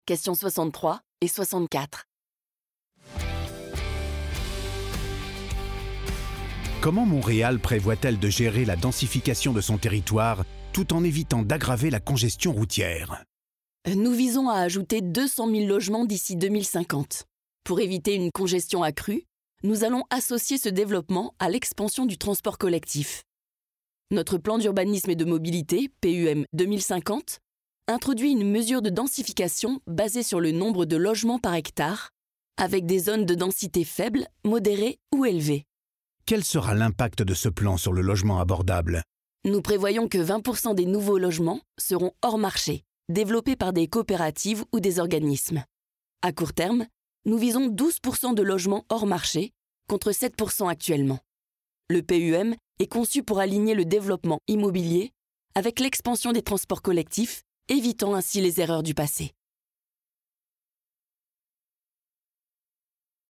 Questions 63 et 64. Comment Montréal prévoit-elle de gérer la densification de son territoire tout en évitant d'aggraver la congestion routière? Nous visons à ajouter 200 000 logements d'ici 2050. Pour éviter une congestion accrue, nous allons associer ce développement à l'expansion du transport collectif. Notre plan d'urbanisme et de mobilité, PUM 2050, introduit une mesure de densification basée sur le nombre de logements par hectare, avec des zones de densité faible, modérée ou élevée. Quel sera l'impact de ce plan sur le logement abordable? Nous prévoyons que 20% des nouveaux logements seront hors marché, développés par des coopératives ou des organismes. À court terme, nous visons 12% de logements hors marché, contre 7% actuellement. Le PUM est conçu pour aligner le développement immobilier avec l'expansion des transports collectifs, évitant ainsi les erreurs du passé.